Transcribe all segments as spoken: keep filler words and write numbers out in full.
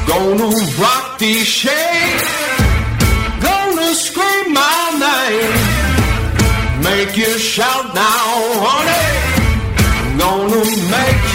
Gonna rock these shades, gonna scream my name, make you shout now, honey, gonna make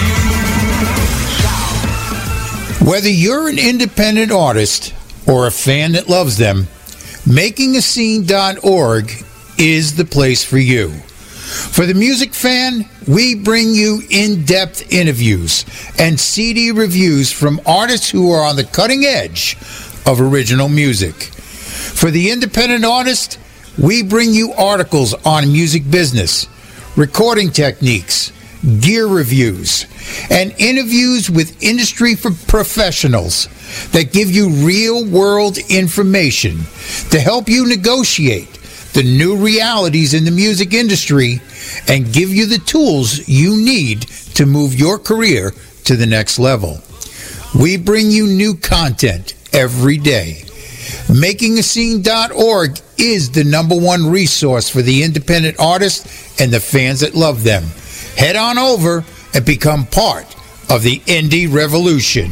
you shout. Whether you're an independent artist or a fan that loves them, making a scene dot org is the place for you. For the music fan, we bring you in-depth interviews and C D reviews from artists who are on the cutting edge of original music. For the independent artist, we bring you articles on music business, recording techniques, gear reviews, and interviews with industry professionals that give you real-world information to help you negotiate the new realities in the music industry and give you the tools you need to move your career to the next level. We bring you new content every day. making a scene dot org is the number one resource for the independent artists and the fans that love them. Head on over and become part of the indie revolution.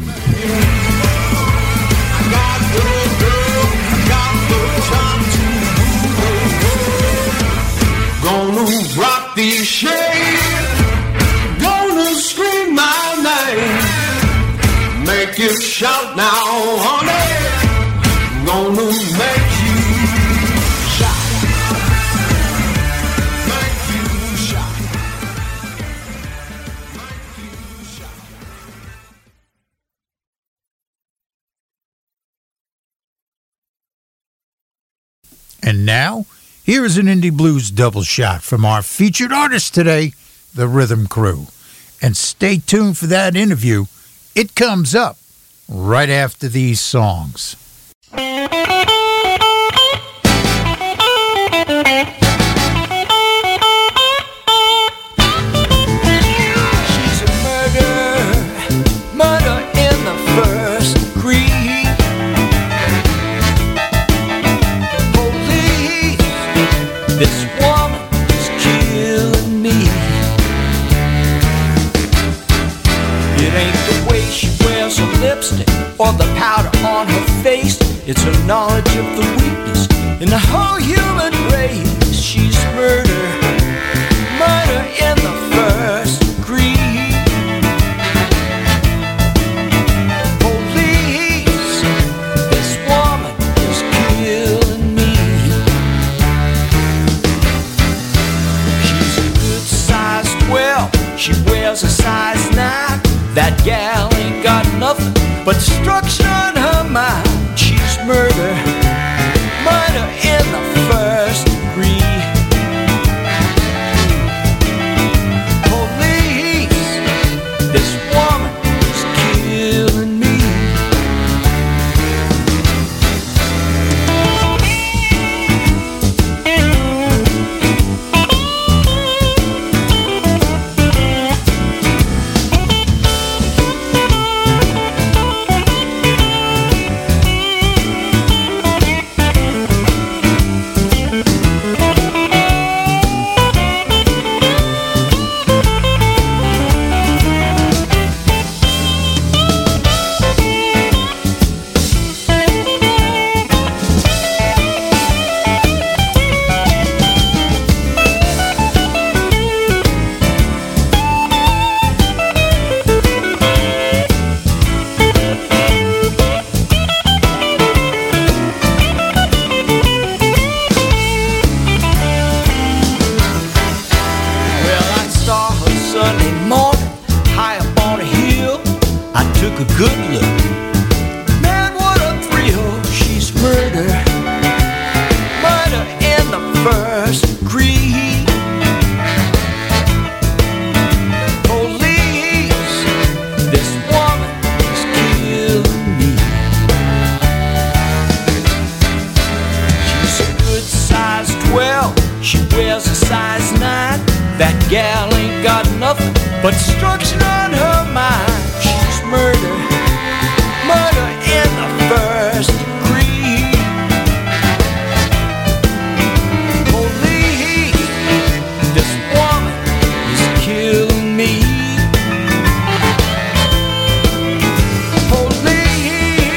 These shades, gonna scream my name, make you shout now, honey, gonna make you shout, make you shout, make you shout. And now, here is an Indie Blues double shot from our featured artist today, the Rhythm Crew. And stay tuned for that interview. It comes up right after these songs. She's a murder, murder in the first degree. This woman is killing me. It ain't the way she wears her lipstick or the powder on her face. It's her knowledge of the weakness in the whole human race. She's murder, murder in the first degree. Police, this woman is killing me. She wears a size nine. That gal ain't got nothing but destruction on her mind. She's murder, murder in the first degree. Police, this woman is killing me. A good look. Man, what a thrill. She's murder, murder in the first degree. Police, this woman is killing me. She's a good size twelve. She wears a size nine. That gal ain't got nothing but destruction on her mind. Murder, murder in the first degree. Police, this woman is killing me. Police,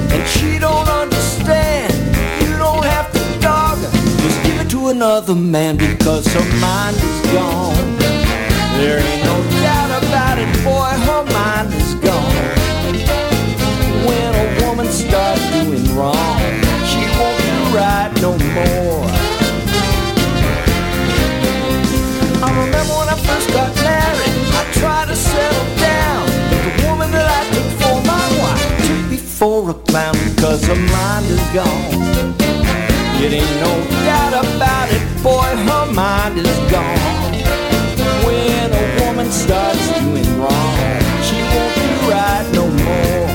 and she don't understand. You don't have to dog her, just give it to another man because her mind is gone. There ain't no doubt about it, boy, her mind is gone. When a woman starts doing wrong, she won't do right no more. I remember when I first got married, I tried to settle down, but the woman that I took for my wife took me for a clown because her mind is gone. It ain't no doubt about it, boy, her mind is gone. When a woman starts doing wrong, she won't do right no more.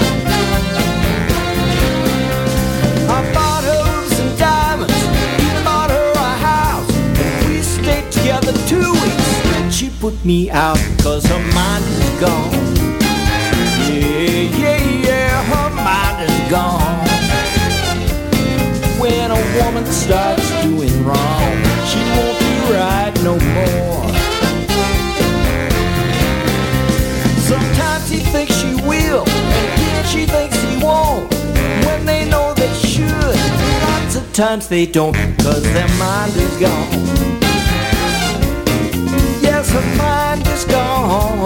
I bought her roots and diamonds, even bought her a house, and we stayed together two weeks, and she put me out cause her mind is gone. Yeah, yeah, yeah, her mind is gone. When a woman starts doing wrong, she won't be right no more. Sometimes he thinks she will, and again she thinks he won't. When they know they should, lots of times they don't, cause their mind is gone. Yes, her mind is gone.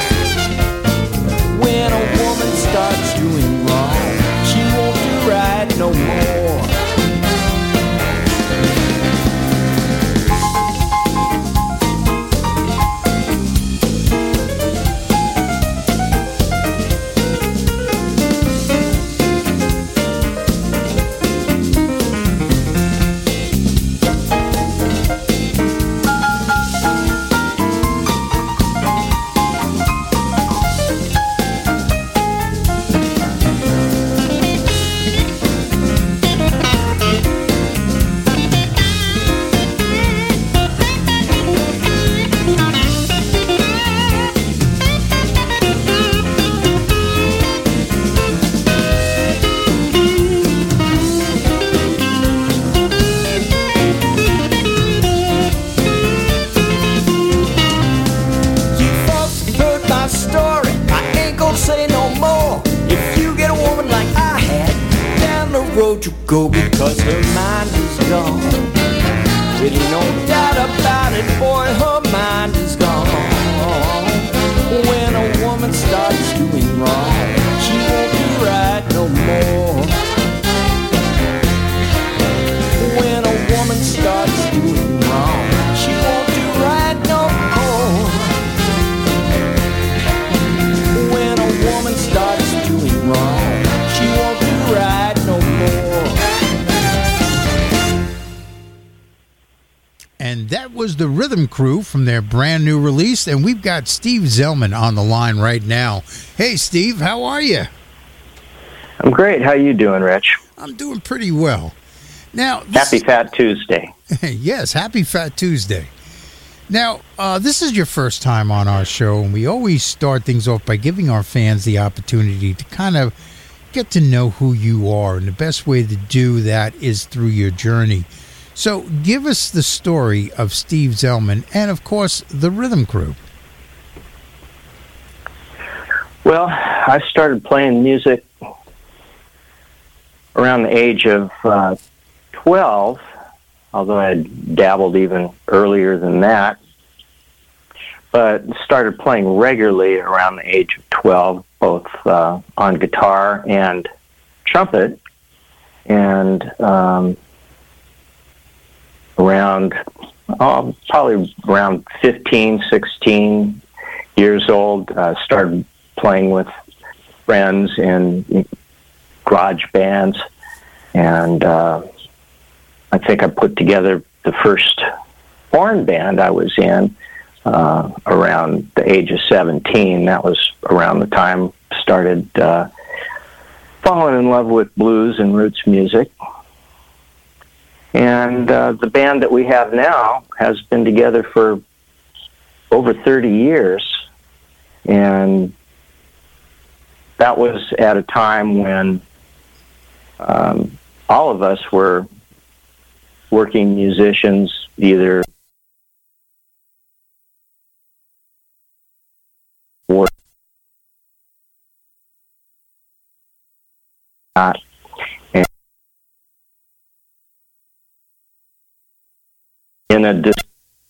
When a woman starts doing wrong, she won't do right no more. You go because her mind is gone. There ain't no doubt about it, boy, her mind is gone. When a woman starts doing wrong, she won't be right no more. When a woman starts doing wrong, she won't do right no more. When a woman starts doing wrong, she won't do right no more. And that was the Rhythm Crew from their brand new release. And we've got Steve Zellman on the line right now. Hey, Steve, how are you? I'm great. How you doing, Rich? I'm doing pretty well. Now, Happy is, Fat Tuesday. Yes, happy Fat Tuesday. Now, uh, this is your first time on our show, and we always start things off by giving our fans the opportunity to kind of get to know who you are. And the best way to do that is through your journey. So give us the story of Steve Zellman and, of course, the Rhythm Crew. Well, I started playing music around the age of uh, twelve, although I had dabbled even earlier than that. But started playing regularly around the age of twelve, both uh, on guitar and trumpet. And um, around, oh, probably around fifteen, sixteen years old, uh, started playing with friends in garage bands. And uh, I think I put together the first horn band I was in uh, around the age of seventeen. That was around the time I started uh, falling in love with blues and roots music. And uh, the band that we have now has been together for over thirty years. And that was at a time when um, all of us were working musicians, either or that. And in a dis-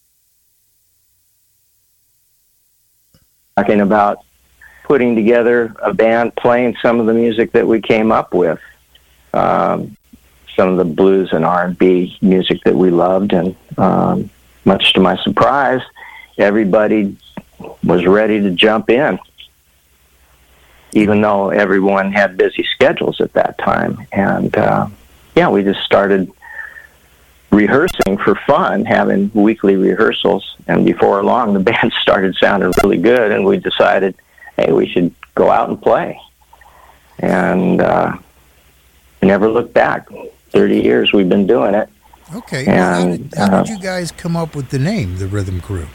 talking about putting together a band playing some of the music that we came up with, um, some of the blues and R and B music that we loved, and um, much to my surprise, everybody was ready to jump in, even though everyone had busy schedules at that time. And uh, yeah, we just started rehearsing for fun, having weekly rehearsals, and before long the band started sounding really good, and we decided, hey, we should go out and play. And uh, we never looked back. thirty years we've been doing it. Okay. And, how did, how uh, did you guys come up with the name, the Rhythm Crew?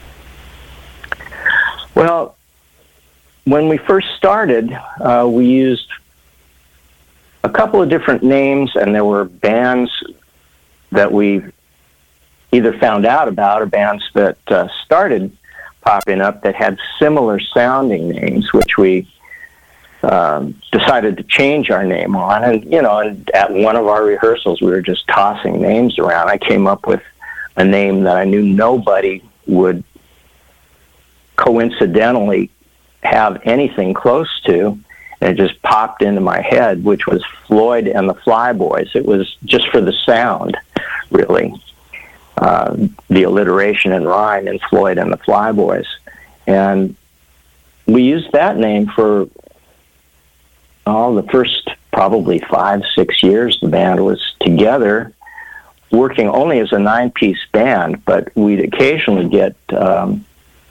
Well, when we first started, uh, we used a couple of different names, and there were bands that we either found out about or bands that uh, started popping up that had similar sounding names, which we um, decided to change our name on. And, you know, and at one of our rehearsals, we were just tossing names around. I came up with a name that I knew nobody would coincidentally have anything close to, and it just popped into my head, which was Floyd and the Flyboys. It was just for the sound, really. Uh, the alliteration and rhyme in Floyd and the Flyboys. And we used that name for all the first probably five, six years the band was together, working only as a nine-piece band, but we'd occasionally get um,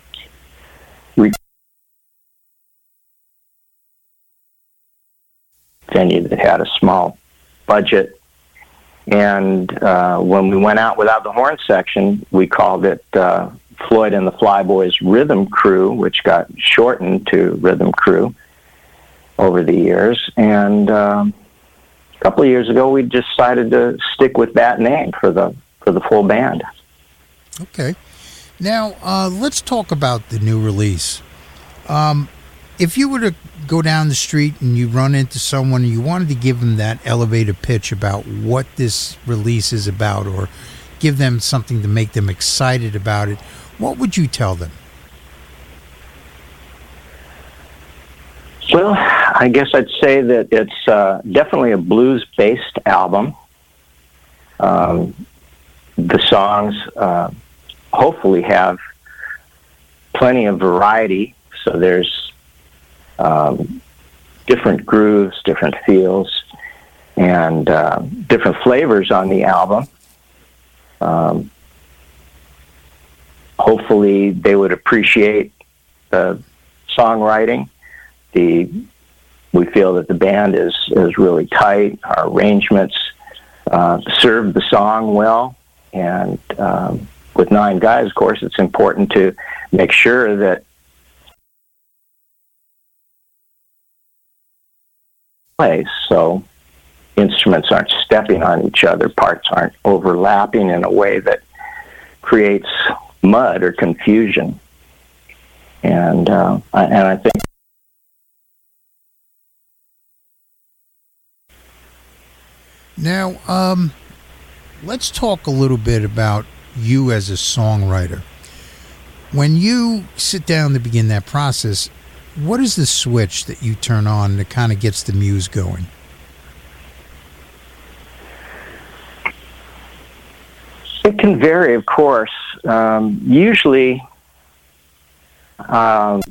venue that had a small budget. And uh, when we went out without the horn section, we called it uh, Floyd and the Flyboys Rhythm Crew, which got shortened to Rhythm Crew over the years. And um, a couple of years ago, we decided to stick with that name for the for the full band. Okay. Now, uh, let's talk about the new release. Um, if you were to go down the street and you run into someone and you wanted to give them that elevator pitch about what this release is about, or give them something to make them excited about it, what would you tell them? Well, I guess I'd say that it's uh, definitely a blues-based album. Um, the songs uh, hopefully have plenty of variety, so there's Um, different grooves, different feels, and uh, different flavors on the album. Um, hopefully they would appreciate the songwriting. The we feel that the band is, is really tight. Our arrangements uh, serve the song well, and um, with nine guys, of course, it's important to make sure that place, so instruments aren't stepping on each other, parts aren't overlapping in a way that creates mud or confusion. And uh, I, and I think now, um, let's talk a little bit about you as a songwriter. When you sit down to begin that process, what is the switch that you turn on that kind of gets the muse going? it can vary, of course. Um, usually, um,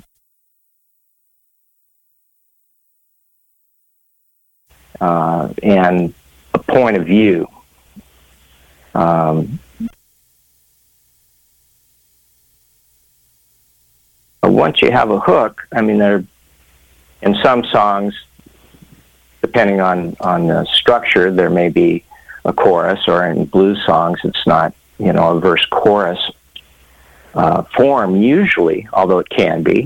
uh, and a point of view. Um, once you have a hook, I mean, there in some songs, depending on, on the structure, there may be a chorus, or in blues songs, it's not, you know, a verse chorus uh, form usually, although it can be.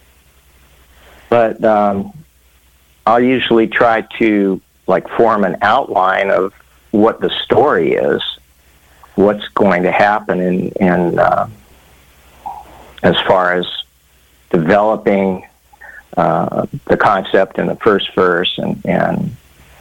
But um, I'll usually try to like form an outline of what the story is, what's going to happen in, in uh, as far as developing uh, the concept in the first verse and, and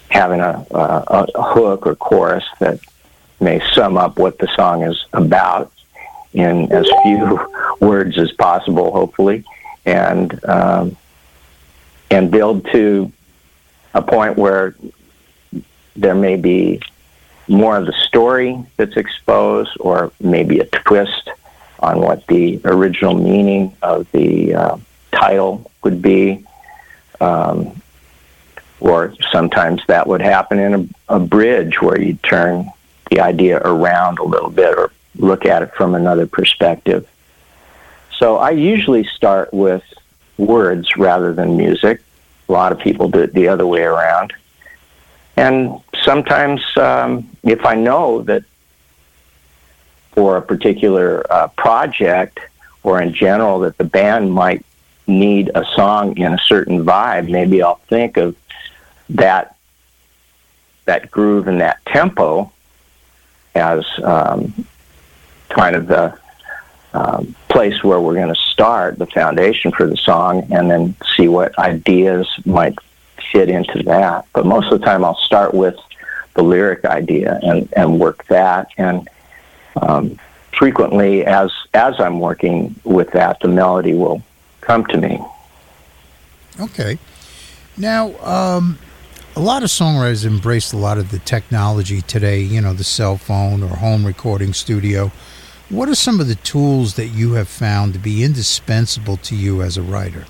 having a, a, a hook or chorus that may sum up what the song is about in as few words as possible, hopefully, and um, and build to a point where there may be more of the story that's exposed, or maybe a twist on what the original meaning of the uh, title would be. Um, or sometimes that would happen in a, a bridge where you turn the idea around a little bit or look at it from another perspective. So I usually start with words rather than music. A lot of people do it the other way around. And sometimes um, if I know that for a particular uh, project or in general that the band might need a song in a certain vibe, maybe I'll think of that that groove and that tempo as um, kind of the um, place where we're going to start, the foundation for the song, and then see what ideas might fit into that. But most of the time I'll start with the lyric idea and, and work that. And um, frequently as as I'm working with that, the melody will come to me. Okay. Now, um, a lot of songwriters embrace a lot of the technology today, you know, the cell phone or home recording studio. What are some of the tools that you have found to be indispensable to you as a writer?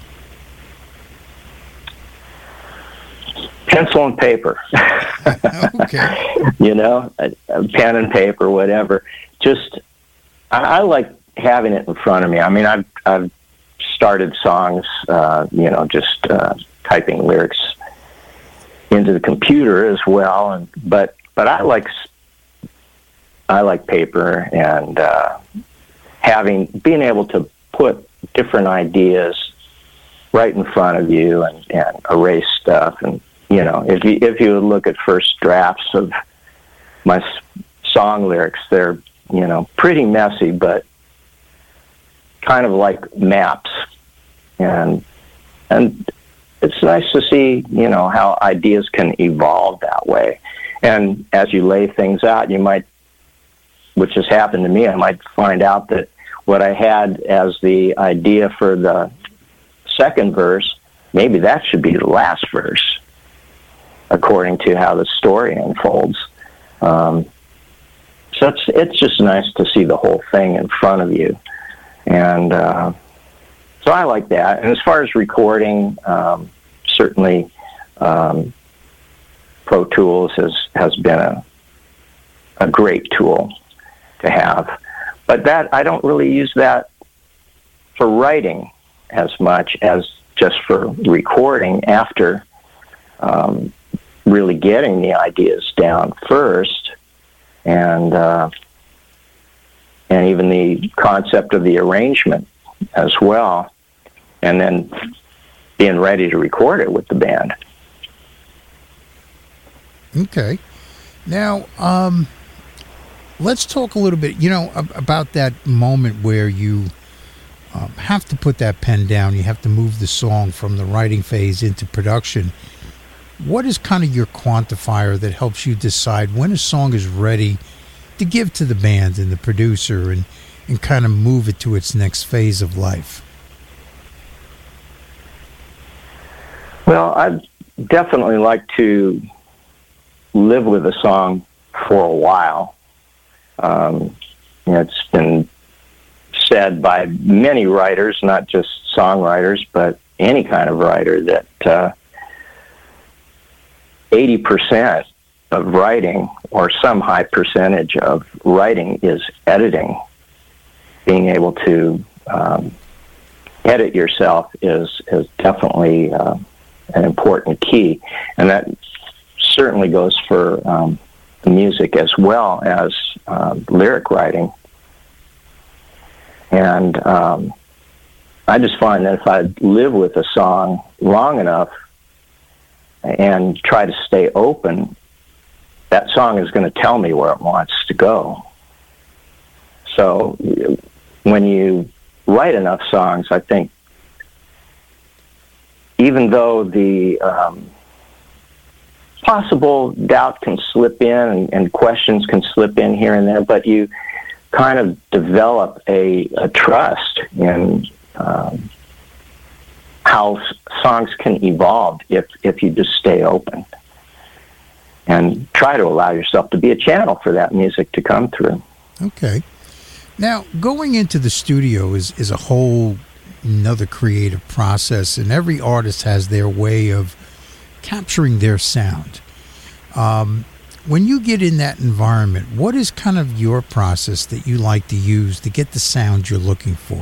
Pencil and paper. Okay. You know, a, a pen and paper, whatever. Just, I, I like having it in front of me. I mean, I've, I've started songs, uh, you know, just uh, typing lyrics into the computer as well. And but but I like I like paper and uh, having being able to put different ideas right in front of you and, and erase stuff. And you know, if you if you look at first drafts of my song lyrics, they're you know pretty messy, but kind of like maps. And and it's nice to see, you know, how ideas can evolve that way. And as you lay things out, you might, which has happened to me, I might find out that what I had as the idea for the second verse, maybe that should be the last verse, according to how the story unfolds. Um, so it's, it's just nice to see the whole thing in front of you. And uh, so I like that. And as far as recording, um, certainly um, Pro Tools has, has been a, a great tool to have. But that I don't really use that for writing as much as just for recording after um, really getting the ideas down first. And uh, and even the concept of the arrangement as well, and then being ready to record it with the band. Okay. Now, um, let's talk a little bit, you know, about that moment where you um, have to put that pen down. You have to move the song from the writing phase into production. What is kind of your quantifier that helps you decide when a song is ready to give to the band and the producer and, and kind of move it to its next phase of life? Well, I'd definitely like to live with a song for a while. Um, you know, it's been said by many writers, not just songwriters, but any kind of writer, that uh, eighty percent of writing, or some high percentage of writing, is editing. Being able to um, edit yourself is, is definitely uh, an important key. And that certainly goes for um, music as well as uh, lyric writing. And um, I just find that if I live with a song long enough and try to stay open, that song is going to tell me where it wants to go. So when you write enough songs, I think even though the um, possible doubt can slip in and, and questions can slip in here and there, but you kind of develop a, a trust in um, how s- songs can evolve if, if you just stay open and try to allow yourself to be a channel for that music to come through. Okay. Now, going into the studio is, is a whole another creative process, and every artist has their way of capturing their sound. Um, when you get in that environment, what is kind of your process that you like to use to get the sound you're looking for?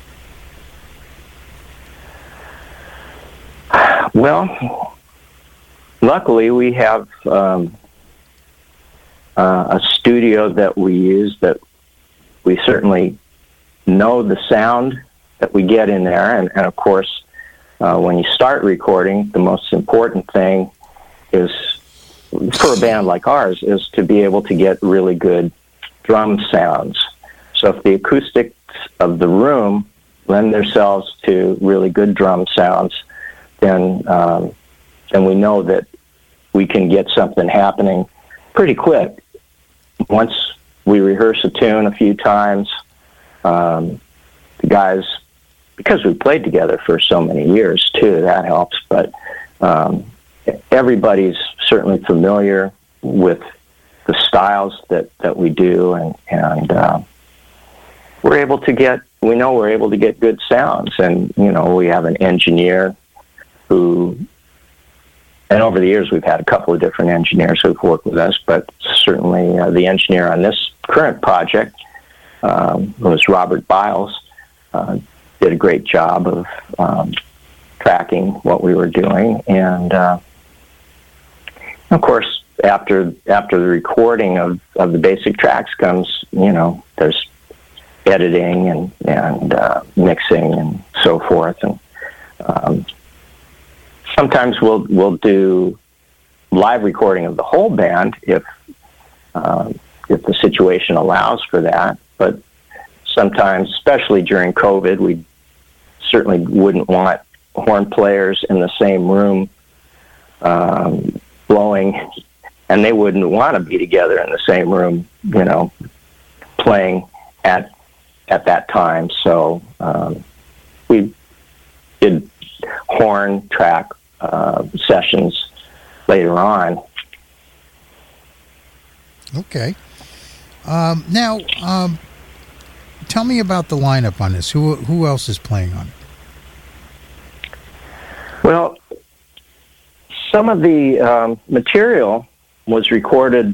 Well, luckily we have um, uh, a studio that we use that we certainly know the sound that we get in there. And, and of course, uh, when you start recording, the most important thing is, for a band like ours, is to be able to get really good drum sounds. So if the acoustics of the room lend themselves to really good drum sounds, then um, then we know that we can get something happening pretty quick. Once we rehearse a tune a few times, um, the guys, because we played together for so many years too, that helps. But um, everybody's certainly familiar with the styles that, that we do, and and uh, we're able to get. We know we're able to get good sounds, and you know we have an engineer who, and over the years we've had a couple of different engineers who've worked with us, but certainly uh, the engineer on this current project um, was Robert Biles. Uh, did a great job of um, tracking what we were doing, and uh, of course, after after the recording of, of the basic tracks comes, you know, there's editing and and uh, mixing and so forth, and um, sometimes we'll we'll do live recording of the whole band if uh, if the situation allows for that. But sometimes, especially during COVID, we certainly wouldn't want horn players in the same room um, blowing, and they wouldn't want to be together in the same room, you know, playing at at that time. So um, we did horn track uh, sessions later on. Okay. Um, now, um, tell me about the lineup on this. Who who else is playing on it? Well, some of the um, material was recorded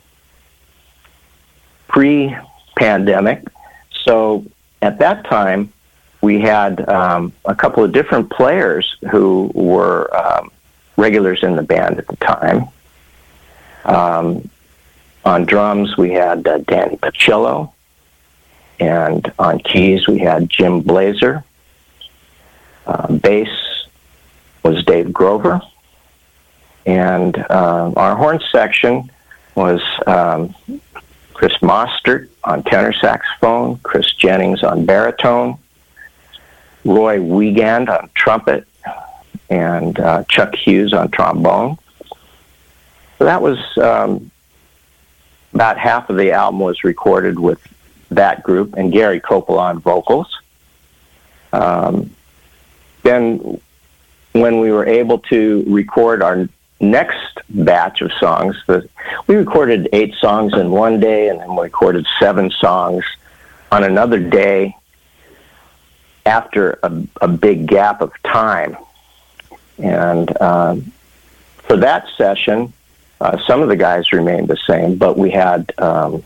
pre-pandemic. So at that time, we had um, a couple of different players who were um, regulars in the band at the time. Um, on drums, we had uh, Danny Pacillo, and on keys, we had Jim Blazer. Uh, bass was Dave Grover, and uh, our horn section was um, Chris Mostert on tenor saxophone, Chris Jennings on baritone, Roy Wiegand on trumpet, and uh, Chuck Hughes on trombone. So that was um, about half of the album was recorded with that group, and Gary Coppola on vocals. Um, then when we were able to record our next batch of songs, the, we recorded eight songs in one day, and then we recorded seven songs on another day after a, a big gap of time. And um, for that session, uh, some of the guys remained the same, but we had, um,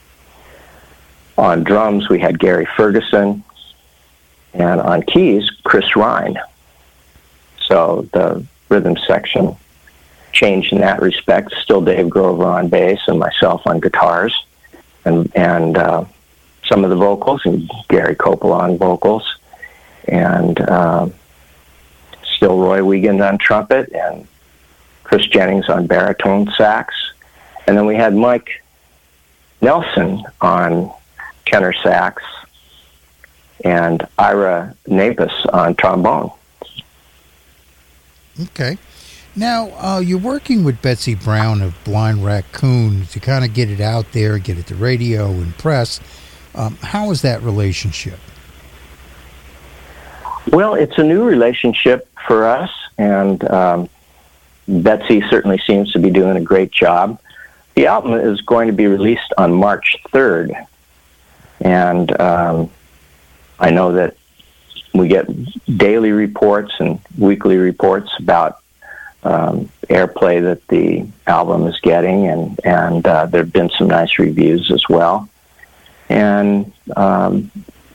on drums, we had Gary Ferguson, and on keys, Chris Rhine. So the rhythm section changed in that respect. Still Dave Grover on bass and myself on guitars, and and uh, some of the vocals, and Gary Coppola on vocals, and uh, still Roy Wiegand on trumpet, and Chris Jennings on baritone sax, and then we had Mike Nelson on tenor sax, and Ira Napus on trombone. Okay. Now, uh, you're working with Betsy Brown of Blind Raccoon to kind of get it out there, get it to radio and press. Um, how is that relationship? Well, it's a new relationship for us, and um, Betsy certainly seems to be doing a great job. The album is going to be released on March third, and um, I know that we get daily reports and weekly reports about um, airplay that the album is getting, and, and uh, there have been some nice reviews as well. And um,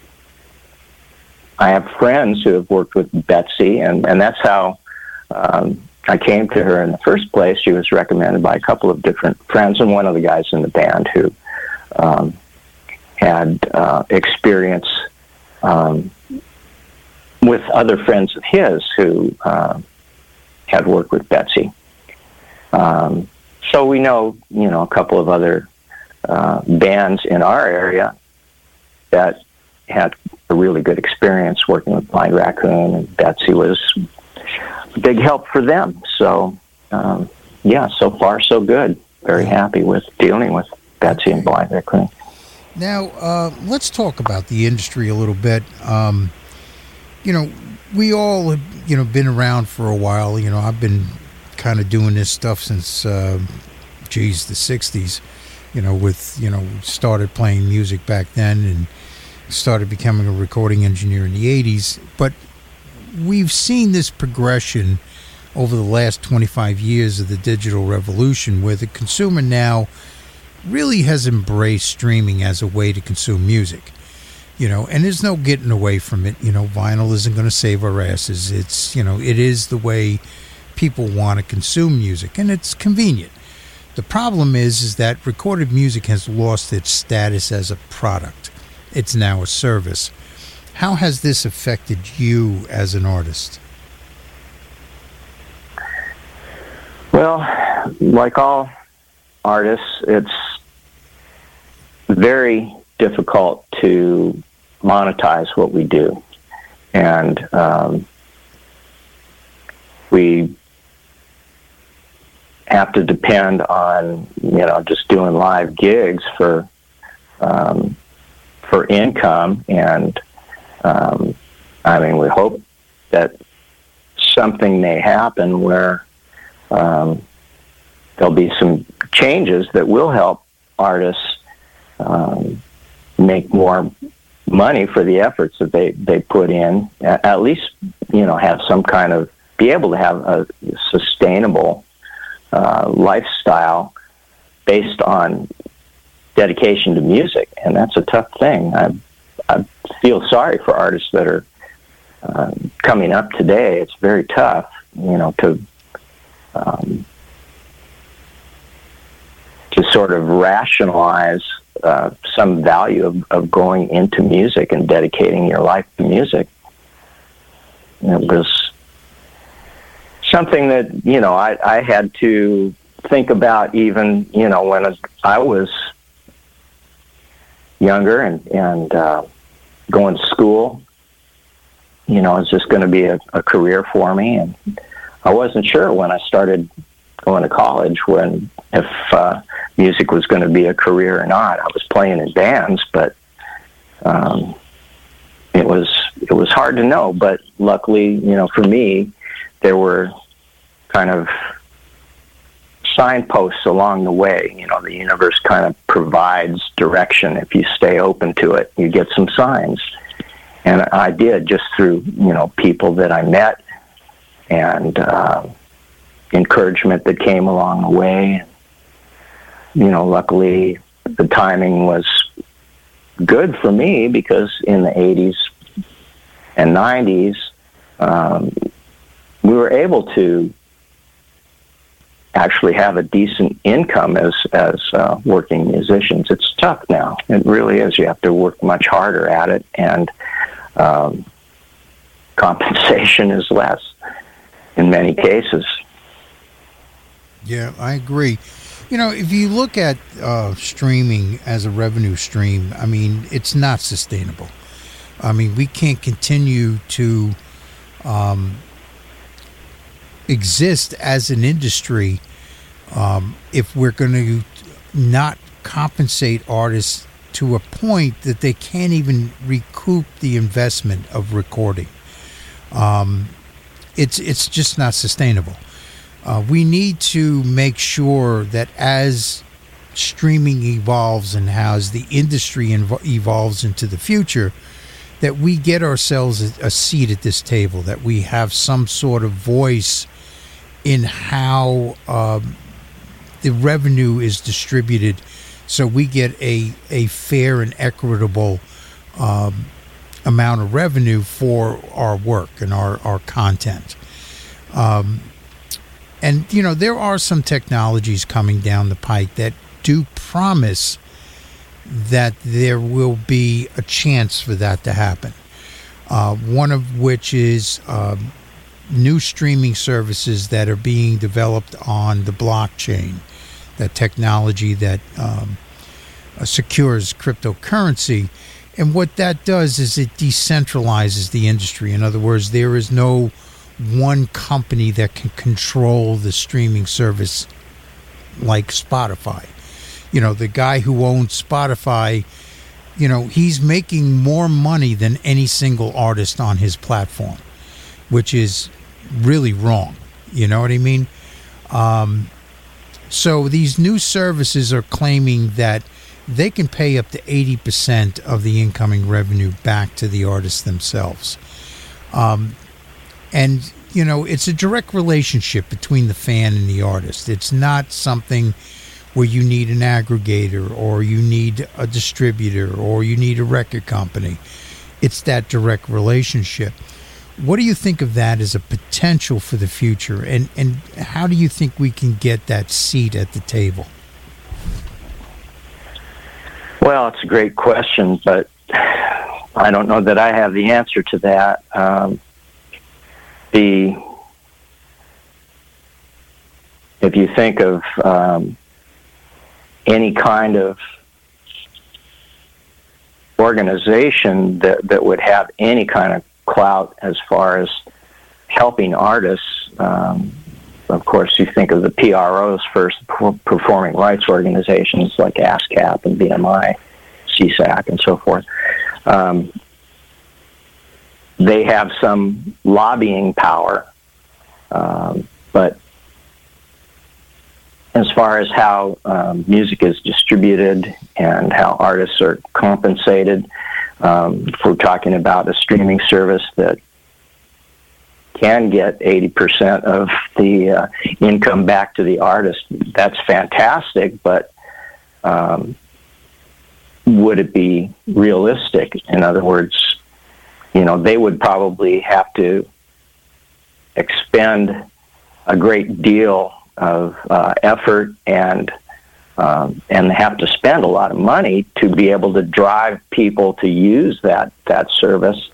I have friends who have worked with Betsy, and, and that's how um, I came to her in the first place. She was recommended by a couple of different friends, and one of the guys in the band who um, had uh, experience um, with other friends of his who uh, had worked with Betsy. Um, so we know, you know, a couple of other uh, bands in our area that had a really good experience working with Blind Raccoon, and Betsy was a big help for them. So, um, yeah, so far so good. Very happy with dealing with Betsy and Blind Raccoon. Now, uh, let's talk about the industry a little bit. Um, you know, we all have, you know, been around for a while. You know, I've been kind of doing this stuff since, uh, geez, the sixties, you know, with, you know, started playing music back then and started becoming a recording engineer in the eighties. But we've seen this progression over the last twenty-five years of the digital revolution, where the consumer now really has embraced streaming as a way to consume music. You know, and there's no getting away from it. You know, vinyl isn't going to save our asses. It's, you know, it is the way people want to consume music, and it's convenient. The problem is, is that recorded music has lost its status as a product. It's now a service. How has this affected you as an artist? Well, like all artists, it's very difficult to monetize what we do. And um, we have to depend on, you know, just doing live gigs for um, for income. And um, I mean, we hope that something may happen where um, there'll be some changes that will help artists um, make more money for the efforts that they, they put in, at least, you know, have some kind of, be able to have a sustainable uh, lifestyle based on dedication to music. And that's a tough thing. I, I feel sorry for artists that are uh, coming up today. It's very tough, you know, to um, to sort of rationalize uh, some value of, of going into music and dedicating your life to music. It was something that, you know, I, I had to think about even, you know, when I was younger and, and uh, going to school. You know, is this going to be a, a career for me? And I wasn't sure when I started going to college when if uh, music was going to be a career or not. I was playing in bands, but um, it was it was hard to know. But luckily, you know, for me, there were kind of signposts along the way. You know, the universe kind of provides direction. If you stay open to it, you get some signs. And I did, just through, you know, people that I met and uh, encouragement that came along the way. You know, luckily the timing was good for me because in the eighties and nineties, um, we were able to actually have a decent income as as uh, working musicians. It's tough now. It really is. You have to work much harder at it, and um, compensation is less in many cases. Yeah, I agree. You know, if you look at uh, streaming as a revenue stream, I mean, it's not sustainable. I mean, we can't continue to um, exist as an industry um, if we're going to not compensate artists to a point that they can't even recoup the investment of recording. Um, it's it's just not sustainable. Uh, we need to make sure that as streaming evolves and as the industry inv- evolves into the future, that we get ourselves a, a seat at this table, that we have some sort of voice in how um, the revenue is distributed, so we get a, a fair and equitable um, amount of revenue for our work and our, our content. Um, and, you know, there are some technologies coming down the pike that do promise that there will be a chance for that to happen. Uh, one of which is um, new streaming services that are being developed on the blockchain, that technology that um, uh, secures cryptocurrency. And what that does is it decentralizes the industry. In other words, there is no one company that can control the streaming service like Spotify. You know, the guy who owns Spotify, you know, he's making more money than any single artist on his platform, which is really wrong. You know what I mean? Um, so these new services are claiming that they can pay up to eighty percent of the incoming revenue back to the artists themselves. Um, and, you know, it's a direct relationship between the fan and the artist. It's not something where you need an aggregator or you need a distributor or you need a record company. It's that direct relationship. What do you think of that as a potential for the future? And, and how do you think we can get that seat at the table? Well, it's a great question, but I don't know that I have the answer to that. Um, the if you think of um, any kind of organization that, that would have any kind of clout as far as helping artists, um, of course, you think of the P R Os first, performing rights organizations like ASCAP and B M I, C S A C, and so forth. Um, they have some lobbying power, um, but as far as how um, music is distributed and how artists are compensated, um, if we're talking about a streaming service that can get eighty percent of the uh, income back to the artist, that's fantastic, but um, would it be realistic? In other words, you know, they would probably have to expend a great deal of uh, effort and um, and have to spend a lot of money to be able to drive people to use that that service.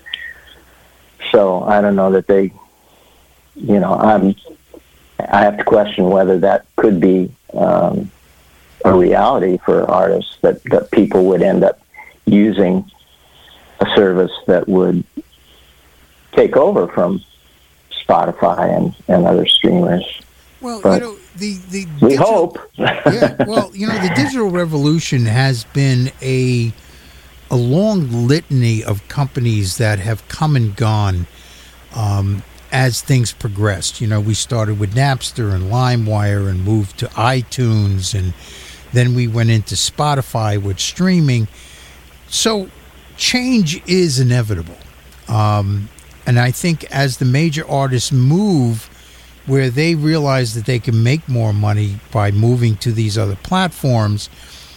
So I don't know that they, you know, I'm I have to question whether that could be um, a reality for artists, that, that people would end up using a service that would take over from Spotify and, and other streamers. Well, but you know, the, the we digital, hope. yeah, well, you know, the digital revolution has been a a long litany of companies that have come and gone um, as things progressed. You know, we started with Napster and LimeWire and moved to iTunes, and then we went into Spotify with streaming. So change is inevitable. Um, and I think as the major artists move where they realize that they can make more money by moving to these other platforms,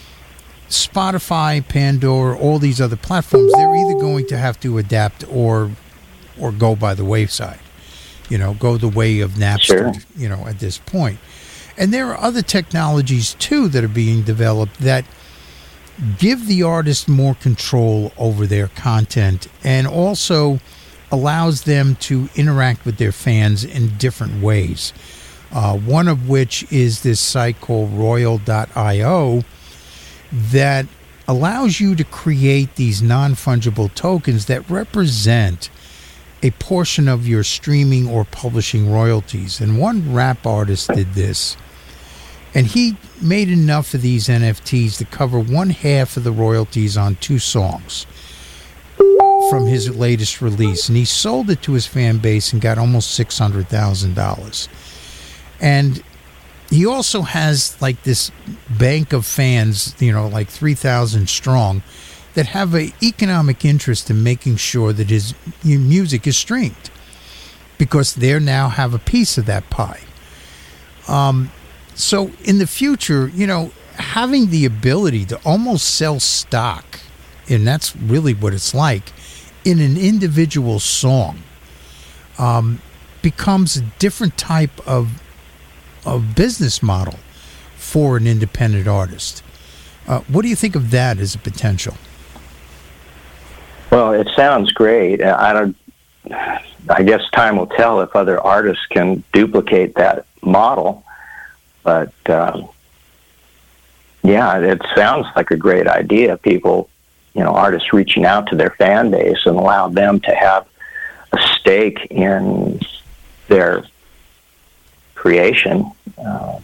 Spotify, Pandora, all these other platforms, they're either going to have to adapt or or go by the wayside, you know, go the way of Napster, Sure. you know, at this point. And there are other technologies, too, that are being developed that give the artist more control over their content and also allows them to interact with their fans in different ways. Uh, one of which is this site called Royal dot io that allows you to create these non-fungible tokens that represent a portion of your streaming or publishing royalties. And one rap artist did this, and he made enough of these N F Ts to cover one half of the royalties on two songs from his latest release, and he sold it to his fan base and got almost six hundred thousand dollars. And he also has like this bank of fans, you know, like three thousand strong, that have an economic interest in making sure that his music is streamed, because they now have a piece of that pie. Um, so in the future, you know, having the ability to almost sell stock, and that's really what it's like, in an individual song, um, becomes a different type of of business model for an independent artist. Uh, what do you think of that as a potential? Well, it sounds great. I don't. I guess time will tell if other artists can duplicate that model. But um, yeah, it sounds like a great idea. People, you know, artists reaching out to their fan base and allow them to have a stake in their creation. Uh,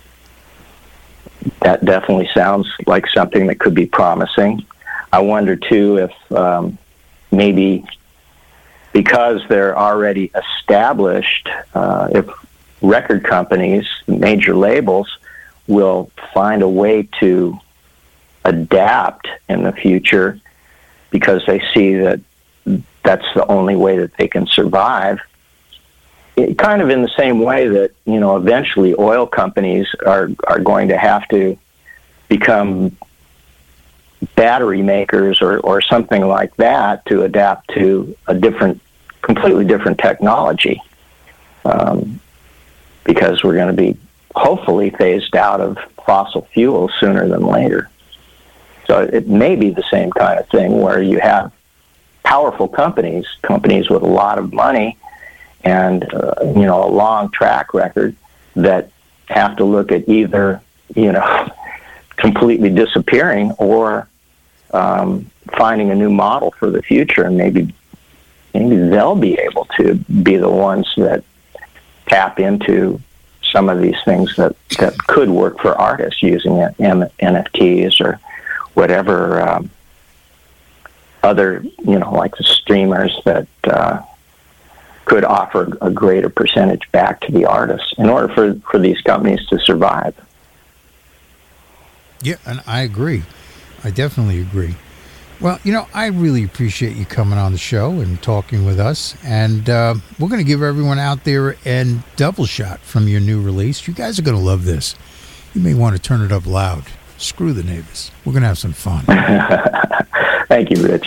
that definitely sounds like something that could be promising. I wonder too if um, maybe because they're already established, uh, if record companies, major labels, will find a way to adapt in the future because they see that that's the only way that they can survive. It, kind of in the same way that, you know, eventually oil companies are, are going to have to become battery makers or, or something like that to adapt to a different, completely different technology. Um, because we're going to be hopefully phased out of fossil fuels sooner than later. So it may be the same kind of thing where you have powerful companies, companies with a lot of money and, uh, you know, a long track record that have to look at either, you know, completely disappearing or um, finding a new model for the future. And maybe, maybe they'll be able to be the ones that tap into some of these things that, that could work for artists using N F Ts or whatever um, other, you know, like the streamers that uh, could offer a greater percentage back to the artists in order for, for these companies to survive. Yeah, and I agree. I definitely agree. Well, you know, I really appreciate you coming on the show and talking with us. And uh, we're going to give everyone out there a double shot from your new release. You guys are going to love this. You may want to turn it up loud. Screw the neighbors. We're going to have some fun. Thank you, Rich.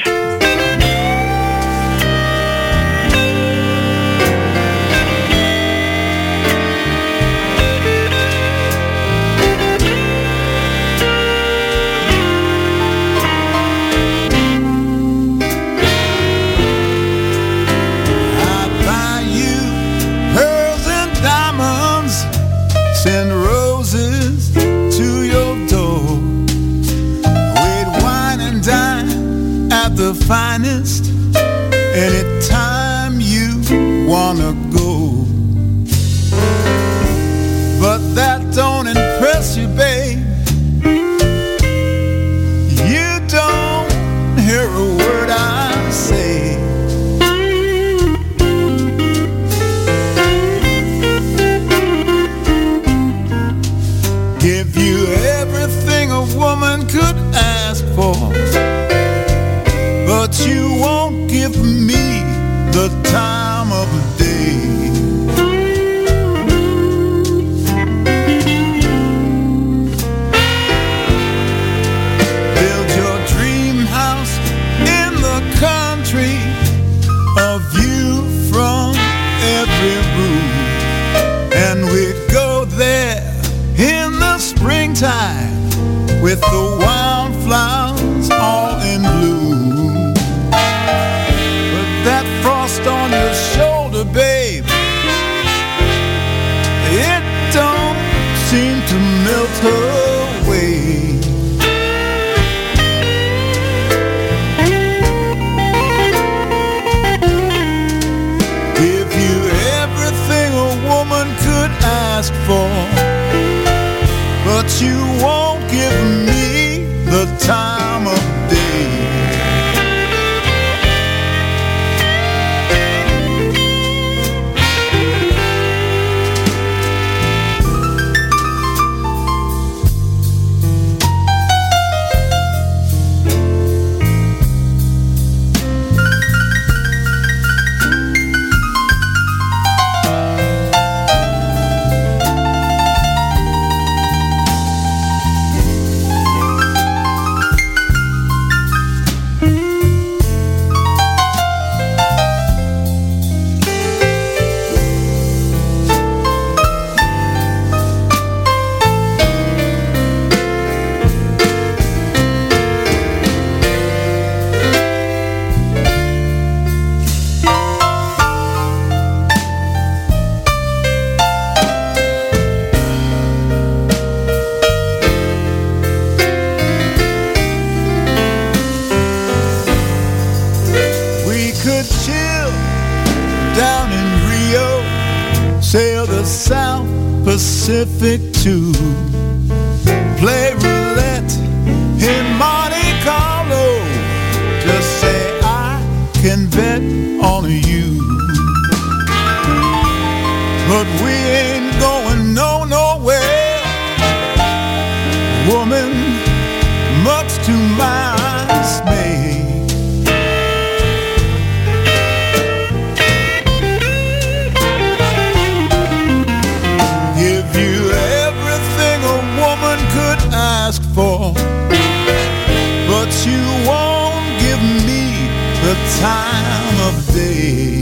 Send roses to your door. We'd wine and dine at the finest anytime you wanna go. But that don't impress you, babe. You don't hear a word I say. Give you everything a woman could ask for, but you won't give me the time of day. Build your dream house in the country, a view from every room, and we'd go there in the springtime with the wildflowers all in bloom. But that frost on your shoulder, babe, it don't seem to melt away. you won't give me the time of day. South Pacific too. Play roulette in Monte Carlo. Just say I can bet on you. But we ain't going no nowhere. Woman, much to my dismay. Ask for, but you won't give me the time of day.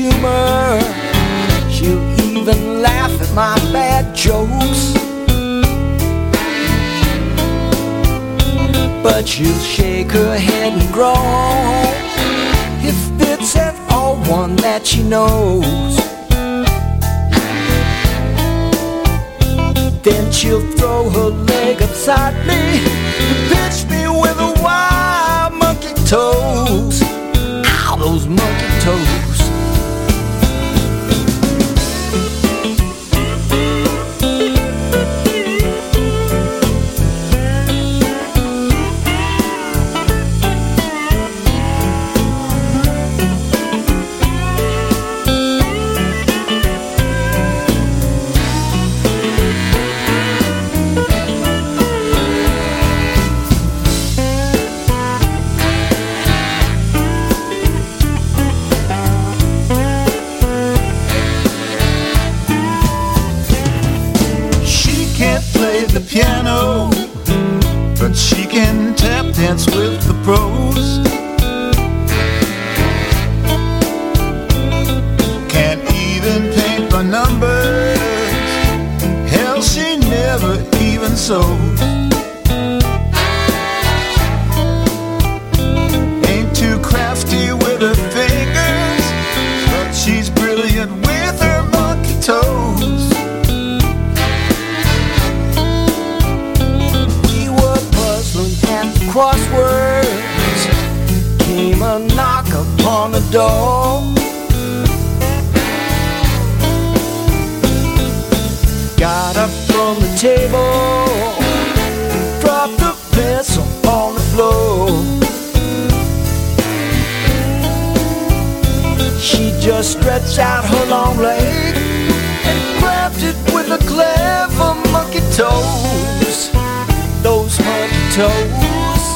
humor. She'll even laugh at my bad jokes. But she'll shake her head and groan if it's at all one that she knows. Then she'll throw her leg upside me and pinch me with her wild monkey toes. Ow, those monkey toes. Piano, but she can tap dance with the pros. Can't even paint by numbers. Hell, she never even sews. Ain't too crafty with her fingers, but she's brilliant with her monkey toes. Crosswords, came a knock upon the door. Got up from the table, dropped the pencil on the floor. She just stretched out her long leg and grabbed it with a clever monkey toes. Those monkey toes.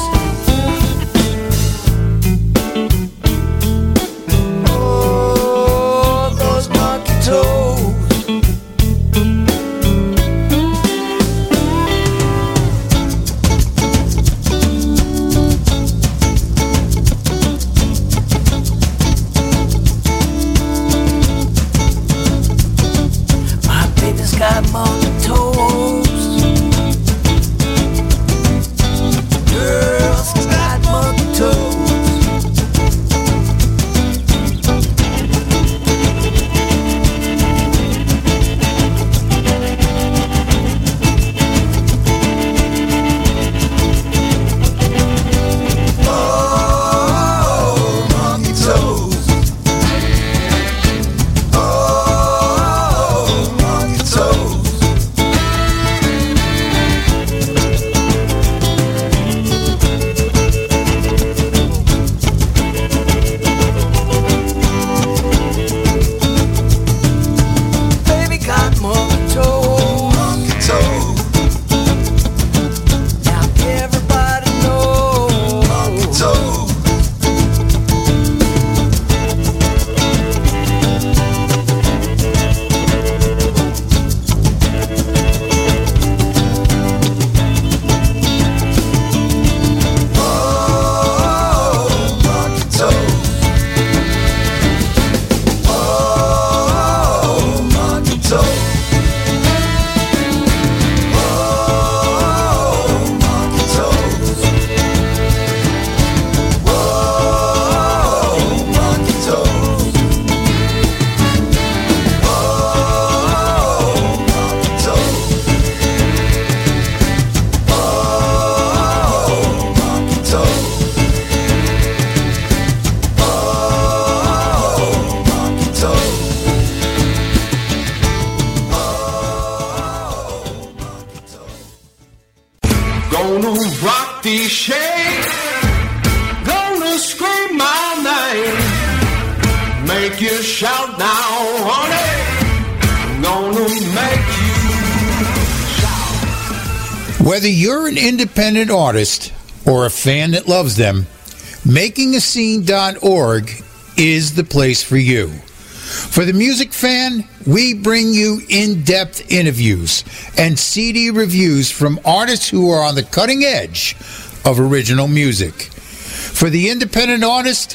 Whether you're an independent artist or a fan that loves them, making a scene dot org is the place for you. For the music fan, we bring you in-depth interviews and C D reviews from artists who are on the cutting edge of original music. For the independent artist,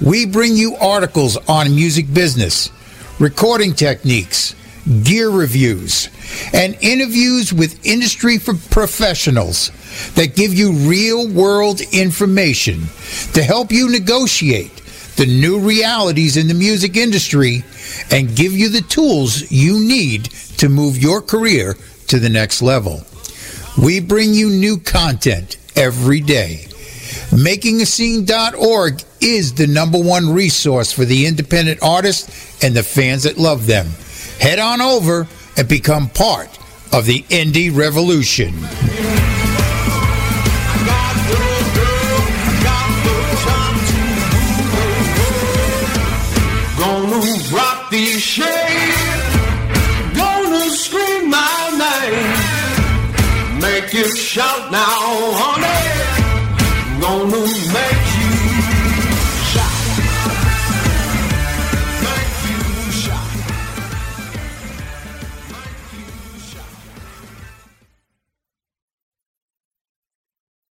We bring you articles on music business, recording techniques, gear reviews, and interviews with industry for professionals that give you real-world information to help you negotiate the new realities in the music industry and give you the tools you need to move your career to the next level. We bring you new content every day. making a scene dot org is the number one resource for the independent artists and the fans that love them. Head on over and become part of the indie revolution. Gonna rock these shades, gonna scream my name, make you shout now, honey.